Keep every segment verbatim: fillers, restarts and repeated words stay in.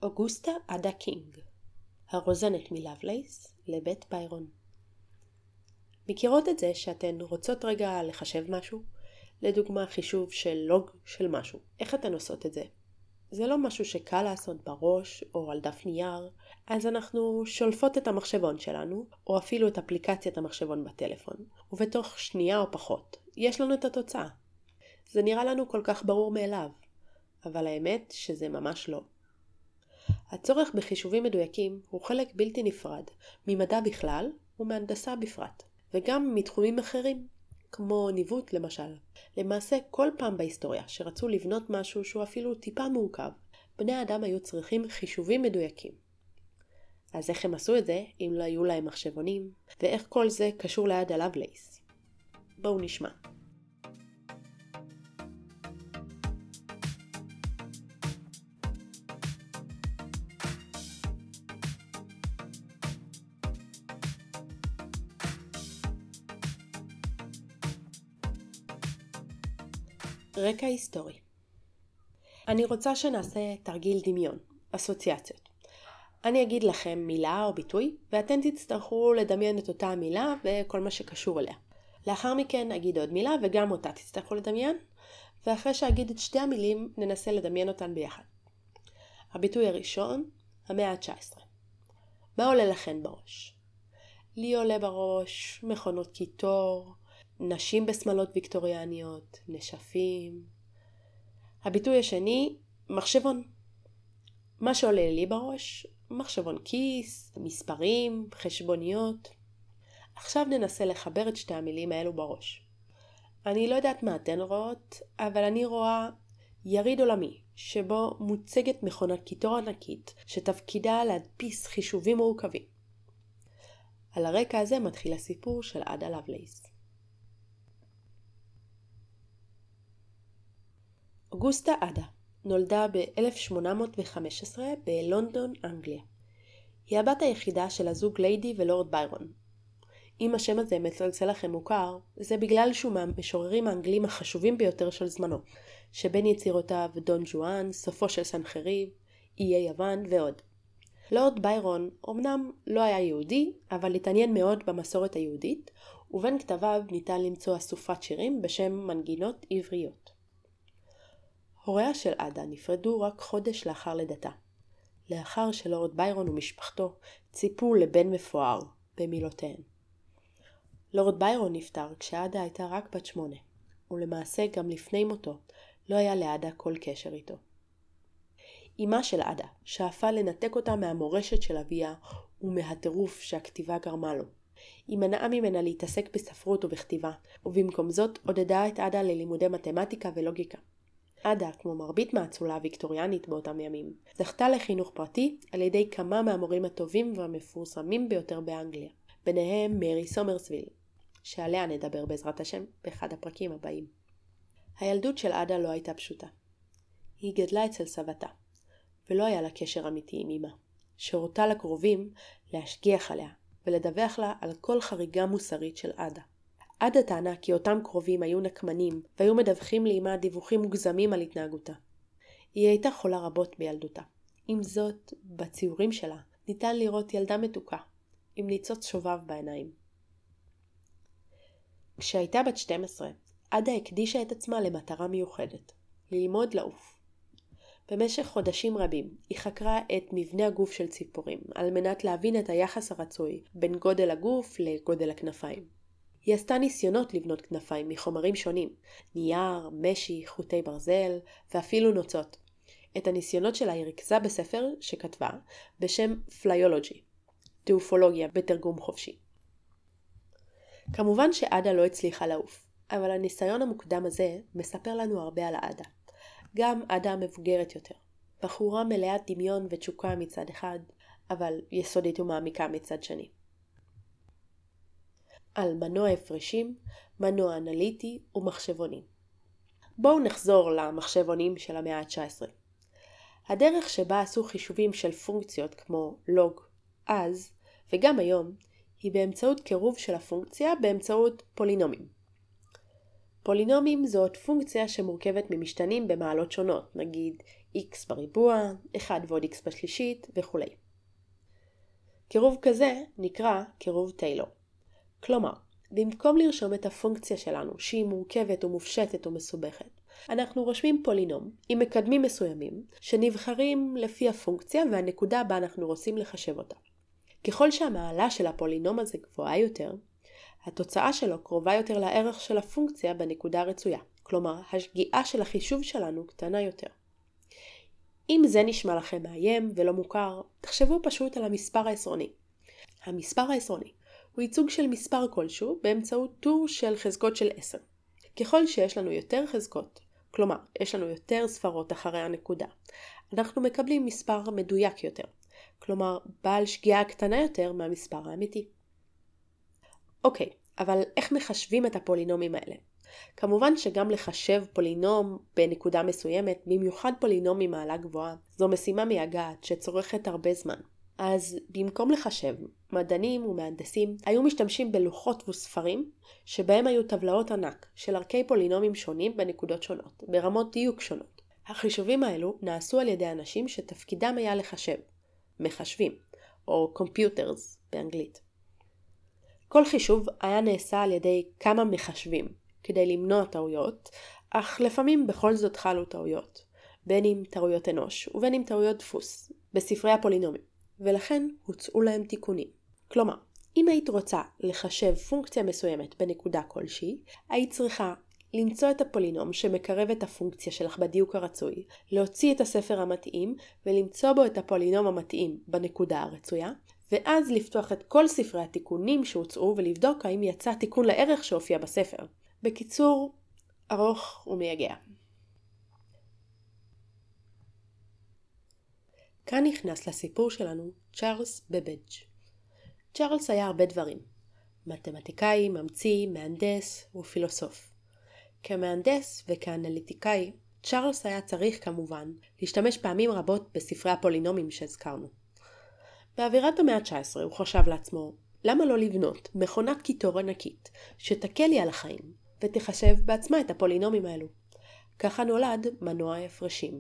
אוגוסטה עדה קינג, הרוזנת מלאבלייס לבית ביירון. מכירות את זה שאתן רוצות רגע לחשב משהו? לדוגמה חישוב של לוג של משהו. איך אתן עושות את זה? זה לא משהו שקל לעשות בראש או על דף נייר, אז אנחנו שולפות את המחשבון שלנו, או אפילו את אפליקציית המחשבון בטלפון, ובתוך שנייה או פחות יש לנו את התוצאה. זה נראה לנו כל כך ברור מאליו, אבל האמת שזה ממש לא. הצורך בחישובים מדויקים הוא חלק בלתי נפרד ממדע בכלל ומהנדסה בפרט, וגם מתחומים אחרים, כמו ניווט למשל. למעשה כל פעם בהיסטוריה שרצו לבנות משהו שהוא אפילו טיפה מורכב, בני האדם היו צריכים חישובים מדויקים. אז איך הם עשו את זה אם לא היו להם מחשבונים, ואיך כל זה קשור לעדה לאבלייס? בואו נשמע. רקע היסטורי. אני רוצה שנעשה תרגיל דמיון, אסוציאציות. אני אגיד לכם מילה או ביטוי, ואתן תצטרכו לדמיין את אותה המילה וכל מה שקשור אליה. לאחר מכן אגיד עוד מילה וגם אותה תצטרכו לדמיין, ואחרי שאגיד את שתי המילים ננסה לדמיין אותן ביחד. הביטוי הראשון, המאה ה-תשע עשרה. מה עולה לכן בראש? לי עולה בראש מכונות קיטור, נשים בסמלות ויקטוריאניות, נשפים. הביטוי השני, מחשבון. מה שעולה לי בראש, מחשבון כיס, מספרים, חשבוניות. עכשיו ננסה לחבר את שתי המילים האלו בראש. אני לא יודעת מה אתן רואות, אבל אני רואה יריד עולמי, שבו מוצגת מכונת קיטור ענקית, שתפקידה להדפיס חישובים מורכבים. על הרקע הזה מתחיל הסיפור של עדה לאבלייס. אוגוסטה עדה נולדה ב-אלף שמונה מאות וחמש עשרה בלונדון, אנגליה. היא הבת היחידה של הזוג ליידי ולורד ביירון. אם השם הזה מצלצל לכם מוכר, זה בגלל שהוא מהמשוררים האנגלים החשובים ביותר של זמנו, שבין יצירותיו דון ג'ואן, סופו של סנחריב, איי יוון ועוד. לורד ביירון אמנם לא היה יהודי, אבל התעניין מאוד במסורת היהודית, ובין כתביו ניתן למצוא אסופת שירים בשם מנגינות עבריות. הוריה של עדה נפרדו רק חודש לאחר לידתה, לאחר שלורד ביירון ומשפחתו ציפו לבן מפואר במילותיהן. לורד ביירון נפטר כשעדה הייתה רק בת שמונה, ולמעשה גם לפני מותו לא היה לעדה כל קשר איתו. אמה של עדה שאפה לנתק אותה מהמורשת של אביה ומהטירוף שהכתיבה גרמה לו. היא מנעה ממנה להתעסק בספרות ובכתיבה, ובמקום זאת עודדה את עדה ללימודי מתמטיקה ולוגיקה. עדה, כמו מרבית מהאצולה הוויקטוריאנית באותם ימים, זכתה לחינוך פרטי על ידי כמה מהמורים הטובים והמפורסמים ביותר באנגליה, ביניהם מרי סומרסוויל, שעליה נדבר בעזרת השם באחד הפרקים הבאים. הילדות של עדה לא הייתה פשוטה. היא גדלה אצל סבתה, ולא היה לה קשר אמיתי עם אמא, שהורתה לקרובים להשגיח עליה ולדווח לה על כל חריגה מוסרית של עדה. עדה טענה כי אותם קרובים היו נקמנים והיו מדווחים לאמא דיווחים מוגזמים על התנהגותה. היא הייתה חולה רבות בילדותה. עם זאת, בציורים שלה ניתן לראות ילדה מתוקה, עם ניצוץ שובב בעיניים. כשהייתה בת שתים עשרה, עדה הקדישה את עצמה למטרה מיוחדת, ללמוד לעוף. במשך חודשים רבים היא חקרה את מבנה הגוף של ציפורים, על מנת להבין את היחס הרצוי בין גודל הגוף לגודל הכנפיים. היא עשתה ניסיונות לבנות כנפיים מחומרים שונים, נייר, משי, חוטי ברזל ואפילו נוצות. את הניסיונות שלה היא ריכזה בספר שכתבה בשם פליולוגי, תעופולוגיה בתרגום חופשי. כמובן שעדה לא הצליחה לעוף, אבל הניסיון המוקדם הזה מספר לנו הרבה על עדה. גם עדה המבוגרת יותר, בחורה מלאת דמיון ותשוקה מצד אחד, אבל יסודית ומעמיקה מצד שני. על מנוע הפרשים, מנוע אנליטי ומחשבונים. בואו נחזור למחשבונים של המאה ה-תשע עשרה. הדרך שבה עשו חישובים של פונקציות כמו לוג, אז, וגם היום, היא באמצעות קירוב של הפונקציה באמצעות פולינומים. פולינומים זאת פונקציה שמורכבת ממשתנים במעלות שונות, נגיד x בריבוע, אחד ועוד x בשלישית וכו'. קירוב כזה נקרא קירוב טיילור. כלומר, במקום לרשום את הפונקציה שלנו שהיא מורכבת ומופשטת ומסובכת, אנחנו רושמים פולינום עם מקדמים מסוימים שנבחרים לפי הפונקציה והנקודה בה אנחנו רוצים לחשב אותה. ככל שהמעלה של הפולינום הזה גבוהה יותר, התוצאה שלו קרובה יותר לערך של הפונקציה בנקודה הרצויה. כלומר, השגיאה של החישוב שלנו קטנה יותר. אם זה נשמע לכם מאיים ולא מוכר, תחשבו פשוט על המספר העשרוני. המספר העשרוני הוא ייצוג של מספר כלשהו באמצעות טור של חזקות של עשר. ככל שיש לנו יותר חזקות, כלומר, יש לנו יותר ספרות אחרי הנקודה, אנחנו מקבלים מספר מדויק יותר, כלומר, בעל שגיאה קטנה יותר מהמספר האמיתי. אוקיי, אבל איך מחשבים את הפולינומים האלה? כמובן שגם לחשב פולינום בנקודה מסוימת, במיוחד פולינום ממעלה גבוהה, זו משימה מייגעת שצורכת הרבה זמן. אז במקום לחשב, מדענים ומהנדסים היו משתמשים בלוחות וספרים שבהם היו טבלאות ענק של ערכי פולינומים שונים בנקודות שונות, ברמות דיוק שונות. החישובים האלו נעשו על ידי אנשים שתפקידם היה לחשב, מחשבים, או computers באנגלית. כל חישוב היה נעשה על ידי כמה מחשבים, כדי למנוע טעויות, אך לפעמים בכל זאת חלו טעויות, בין אם טעויות אנוש ובין אם טעויות דפוס, בספרי הפולינומים, ולכן הוצאו להם תיקונים. כלומר, אם היית רוצה לחשב פונקציה מסוימת בנקודה כלשהי, היית צריכה למצוא את הפולינום שמקרב את הפונקציה שלך בדיוק הרצוי, להוציא את הספר המתאים ולמצוא בו את הפולינום המתאים בנקודה הרצויה, ואז לפתוח את כל ספרי התיקונים שהוצאו ולבדוק האם יצא תיקון לערך שהופיע בספר. בקיצור, ארוך ומייגע. כאן נכנס לסיפור שלנו צ'ארלס בבג'. צ'ארלס היה הרבה דברים. מתמטיקאי, ממציא, מהנדס ופילוסוף. כמהנדס וכאנליטיקאי, צ'ארלס היה צריך כמובן להשתמש פעמים רבות בספרי הפולינומים שהזכרנו. באווירת המאה ה-תשע עשרה הוא חשב לעצמו, למה לא לבנות מכונת קיטור ענקית שתקל לי על החיים ותחשב בעצמה את הפולינומים האלו. ככה נולד מנוע ההפרשים.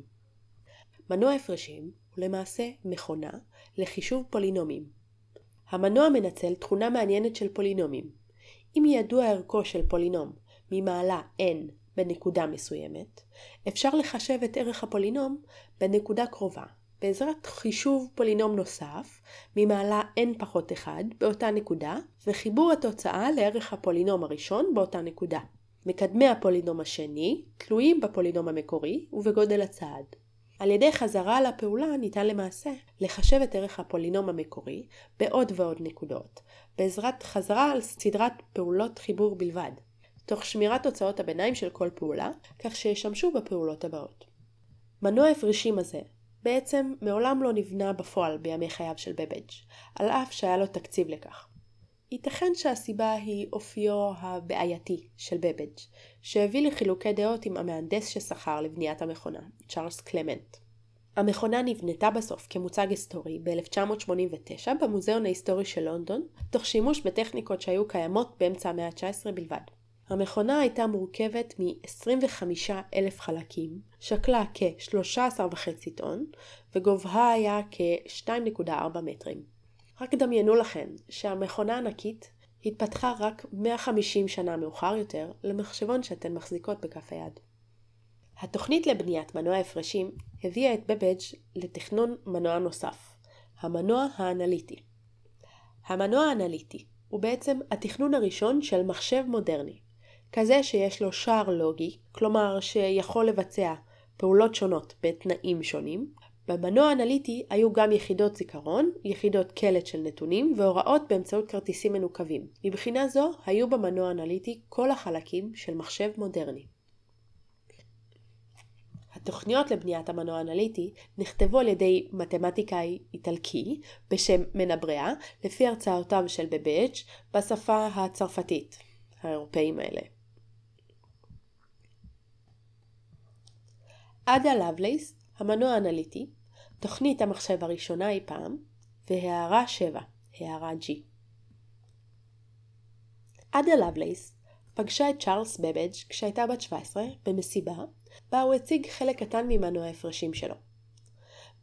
מנוע ההפרשים הוא למעשה מכונה לחישוב פולינומים. המנוע מנצל תכונה מעניינת של פולינומים. אם ידוע ערכו של פולינום ממעלה n בנקודה מסוימת, אפשר לחשב את ערך הפולינום בנקודה קרובה, בעזרת חישוב פולינום נוסף ממעלה n פחות אחד באותה נקודה, וחיבור התוצאה לערך הפולינום הראשון באותה נקודה. מקדמי הפולינום השני תלויים בפולינום המקורי ובגודל הצעד. על ידי חזרה על הפעולה ניתן למעשה לחשב את ערך הפולינום המקורי בעוד ועוד נקודות, בעזרת חזרה על סדרת פעולות חיבור בלבד, תוך שמירת תוצאות הביניים של כל פעולה, כך שישמשו בפעולות הבאות. מנוע ההפרשים הזה בעצם מעולם לא נבנה בפועל בימי חייו של בבג', על אף שהיה לו תקציב לכך. ייתכן שהסיבה היא אופיו הבעייתי של בבג', שהביא לחילוקי דעות עם המהנדס ששכר לבניית המכונה, צ'ארלס קלמנט. המכונה נבנתה בסוף כמוצג היסטורי ב-אלף תשע מאות שמונים ותשע במוזיאון ההיסטורי של לונדון, תוך שימוש בטכניקות שהיו קיימות באמצע המאה ה-תשע עשרה בלבד. המכונה הייתה מורכבת מ-עשרים וחמישה אלף חלקים, שקלה כ-שלושה עשר וחצי טון, וגובהה היה כ-שתיים נקודה ארבע מטרים. רק דמיינו לכם שהמכונה הענקית התפתחה רק מאה וחמישים שנה מאוחר יותר למחשבון שאתן מחזיקות בכף היד. התוכנית לבניית מנוע ההפרשים הביאה את בבג' לתכנון מנוע נוסף, המנוע האנליטי. המנוע האנליטי הוא בעצם התכנון הראשון של מחשב מודרני, כזה שיש לו שער לוגי, כלומר שיכול לבצע פעולות שונות בתנאים שונים. במנוע האנליטי היו גם יחידות זיכרון, יחידות קלט של נתונים והוראות באמצעות כרטיסים מנוקבים. מבחינה זו היו במנוע האנליטי כל החלקים של מחשב מודרני. התוכניות לבניית המנוע האנליטי נכתבו על ידי מתמטיקאי איטלקי בשם מנבריאה, לפי הרצאותיו של בבג' בשפה הצרפתית, האירופאים האלה. עדה לבלייס, המנוע האנליטי, תוכנית המחשב הראשונה אי פעם, והערה שבע, הערה G. עדה לבלייס פגשה את צ'ארלס בבג' כשהייתה בת שבע עשרה במסיבה, בה הוא הציג חלק קטן ממנוע ההפרשים שלו.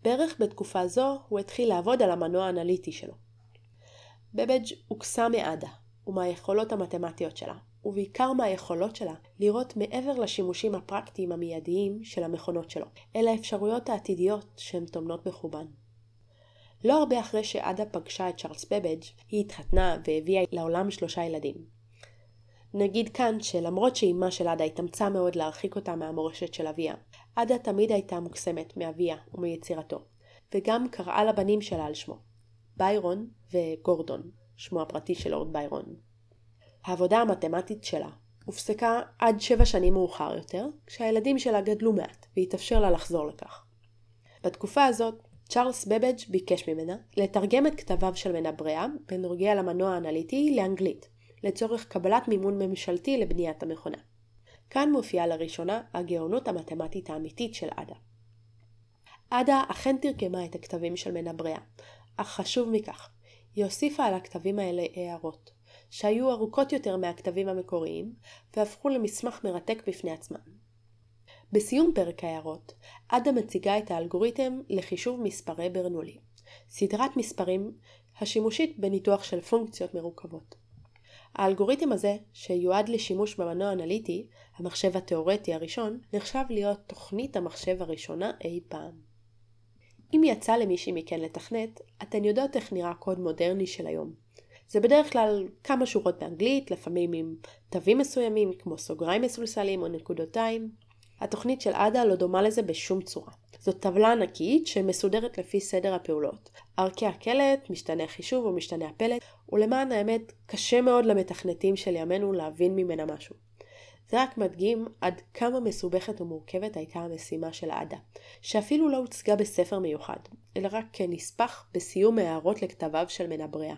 בערך בתקופה זו הוא התחיל לעבוד על המנוע האנליטי שלו. בבג' הוקסם מעדה ומהיכולות המתמטיות שלה, ובעיקר מהיכולות שלה לראות מעבר לשימושים הפרקטיים המיידיים של המכונות שלו, אל האפשרויות העתידיות שהן טומנות בחובן. לא הרבה אחרי שעדה פגשה את צ'ארלס בבג' היא התחתנה והביאה לעולם שלושה ילדים. נגיד כאן שלמרות שאימה של עדה התאמצה מאוד להרחיק אותה מהמורשת של אביה, עדה תמיד הייתה מוקסמת מאביה ומיצירתו, וגם קראה לבנים שלה על שמו, ביירון וגורדון, שמו הפרטי של לורד ביירון. העבודה המתמטית שלה הופסקה עד שבע שנים מאוחר יותר, כשהילדים שלה גדלו מעט והתאפשר לה לחזור לכך. בתקופה הזאת, צ'ארלס בבג' ביקש ממנה לתרגם את כתביו של מנבריאה בנוגע למנוע האנליטי לאנגלית, לצורך קבלת מימון ממשלתי לבניית המכונה. כאן מופיעה לראשונה הגאונות המתמטית האמיתית של עדה. עדה אכן תרגמה את הכתבים של מנבריאה, אך חשוב מכך, היא הוסיפה על הכתבים האלה הערות, שהיו ארוכות יותר מהכתבים המקוריים, והפכו למסמך מרתק בפני עצמם. בסיום פרק ההערות, עדה מציגה את האלגוריתם לחישוב מספרי ברנולי, סדרת מספרים השימושית בניתוח של פונקציות מרוכבות. האלגוריתם הזה, שיועד לשימוש במנוע האנליטי, המחשב התיאורטי הראשון, נחשב להיות תוכנית המחשב הראשונה אי פעם. אם יצא למישהי מכן לתכנת, אתן יודעות איך נראה קוד מודרני של היום. זה בדרך כלל כמה שורות באנגלית, לפעמים עם תווים מסוימים כמו סוגריים מסולסלים או נקודותיים. התוכנית של עדה לא דומה לזה בשום צורה. זאת טבלה ענקית שמסודרת לפי סדר הפעולות. ערכי הקלט, משתנה החישוב או משתנה הפלט, ולמען האמת קשה מאוד למתכנתים של ימינו להבין ממנה משהו. זה רק מדגים עד כמה מסובכת ומורכבת הייתה המשימה של עדה, שאפילו לא הוצגה בספר מיוחד, אלא רק כנספח בסיום הערות לכתביו של מנבריאה.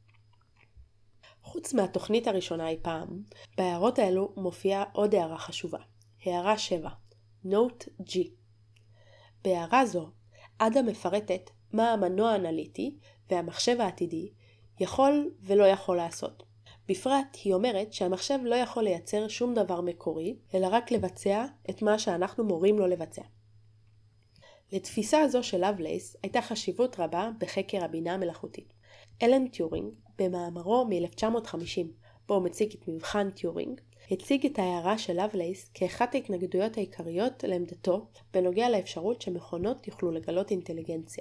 חוץ מהתוכנית הראשונה אי פעם, בהערות האלו מופיעה עוד הערה חשובה. הערה שבע, Note G. בהערה זו, עדה מפרטת מה המנוע האנליטי והמחשב העתידי יכול ולא יכול לעשות. בפרט היא אומרת שהמחשב לא יכול לייצר שום דבר מקורי, אלא רק לבצע את מה שאנחנו מורים לו לבצע. לתפיסה הזו של לבלייס הייתה חשיבות רבה בחקר הבינה המלאכותית. אלן טיורינג, במאמרו מ-אלף תשע מאות וחמישים, בו הוא מציג את מבחן טיורינג, הציג את ההערה של לבלייס כאחת ההתנגדויות העיקריות לעמדתו בנוגע לאפשרות שמכונות יוכלו לגלות אינטליגנציה.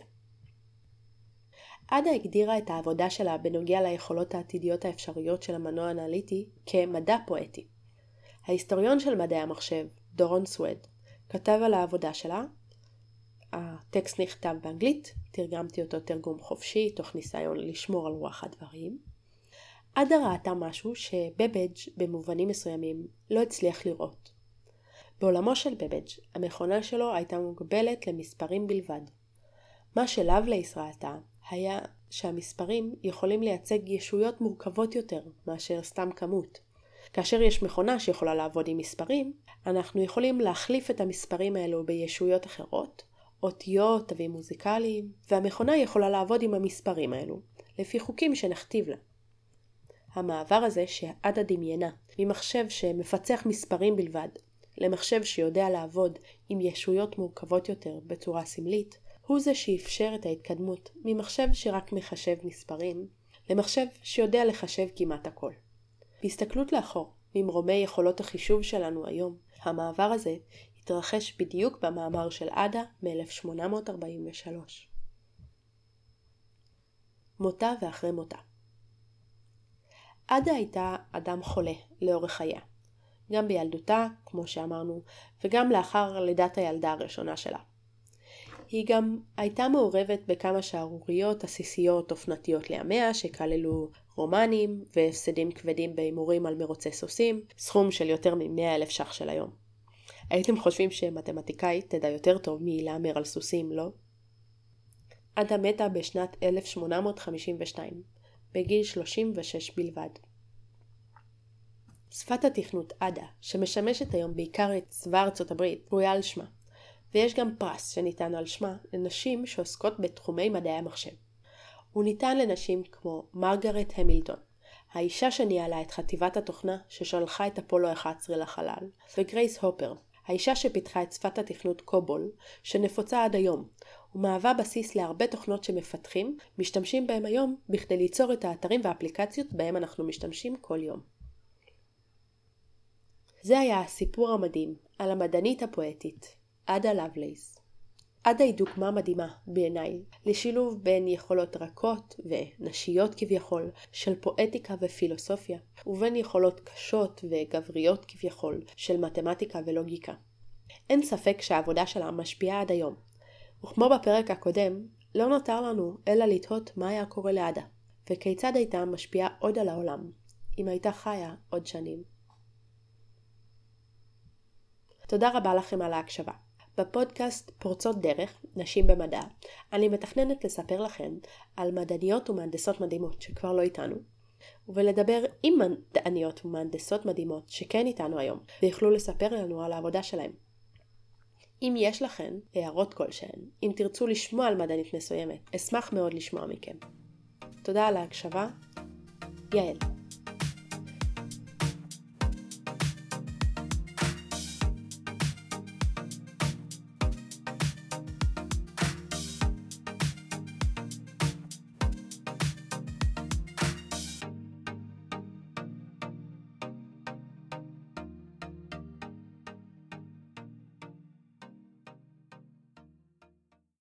עדה הגדירה את העבודה שלה בנוגע ליכולות העתידיות האפשריות של המנוע האנליטי כמדע פואטי. ההיסטוריון של מדעי המחשב, דורון סווד, כתב על העבודה שלה, הטקסט נכתב באנגלית, תרגמתי אותו תרגום חופשי, תוך ניסיון לשמור על רוח הדברים. עדה ראתה משהו שבבג' במובנים מסוימים לא הצליח לראות. בעולמו של בבג' המכונה שלו הייתה מוגבלת למספרים בלבד. מה שלבלייס ראתה היה שהמספרים יכולים לייצג ישויות מורכבות יותר מאשר סתם כמות. כאשר יש מכונה שיכולה לעבוד עם מספרים, אנחנו יכולים להחליף את המספרים האלו בישויות אחרות, אותיות, תווים מוזיקליים, והמכונה יכולה לעבוד עם המספרים האלו, לפי חוקים שנכתיב לה. המעבר הזה שעדה דמיינה, ממחשב שמפצח מספרים בלבד, למחשב שיודע לעבוד עם ישויות מורכבות יותר בצורה סמלית, הוא זה שאפשר את ההתקדמות ממחשב שרק מחשב מספרים, למחשב שיודע לחשב כמעט הכל. בהסתכלות לאחור, ממרומי יכולות החישוב שלנו היום, המעבר הזה התרחש בדיוק במאמר של עדה מ-אלף שמונה מאות ארבעים ושלוש. מותה ואחרי מותה. עדה הייתה אדם חולה לאורך חייה, גם בילדותה, כמו שאמרנו, וגם לאחר לידת הילדה הראשונה שלה. היא גם הייתה מעורבת בכמה שערוריות עסיסיות אופנתיות לימיה שכללו רומנים והפסדים כבדים בהימורים על מרוצי סוסים, סכום של יותר מ-מאה אלף ש"ח של היום. הייתם חושבים שמתמטיקאית תדע יותר טוב מי להמר על סוסים, לא? עדה מתה בשנת אלף שמונה מאות חמישים ושתיים, בגיל שלושים ושש בלבד. שפת התכנות עדה, שמשמשת היום בעיקר את צבא ארצות הברית, ראויה על שמה. ויש גם פרס שניתן על שמה לנשים שעוסקות בתחומי מדעי המחשב. הוא ניתן לנשים כמו מרגרט המילטון, האישה שניהלה את חטיבת התוכנה ששלחה את אפולו אחת עשרה לחלל, וגרייס הופר, האישה שפיתחה את שפת התכנות קובול, שנפוצה עד היום, ומהווה בסיס להרבה תוכנות שמפתחים, משתמשים בהם היום בכדי ליצור את האתרים והאפליקציות בהם אנחנו משתמשים כל יום. זה היה הסיפור המדהים על המדענית הפואטית, עדה לבלייס. עדה היא דוגמה מדהימה בעיניי לשילוב בין יכולות רכות ונשיות כביכול של פואטיקה ופילוסופיה, ובין יכולות קשות וגבריות כביכול של מתמטיקה ולוגיקה. אין ספק שהעבודה שלה משפיעה עד היום, וכמו בפרק הקודם, לא נותר לנו אלא לתהות מה היה קורה לעדה, וכיצד הייתה משפיעה עוד על העולם, אם הייתה חיה עוד שנים. תודה רבה לכם על ההקשבה. בפודקאסט פורצות דרך, נשים במדע, אני מתכננת לספר לכם על מדעניות ומהנדסות מדהימות שכבר לא איתנו, ולדבר עם מדעניות ומהנדסות מדהימות שכן איתנו היום, ויוכלו לספר לנו על העבודה שלהם. אם יש לכם הערות כלשהן, אם תרצו לשמוע על מדענית מסוימת, אשמח מאוד לשמוע מכם. תודה על ההקשבה. יעל.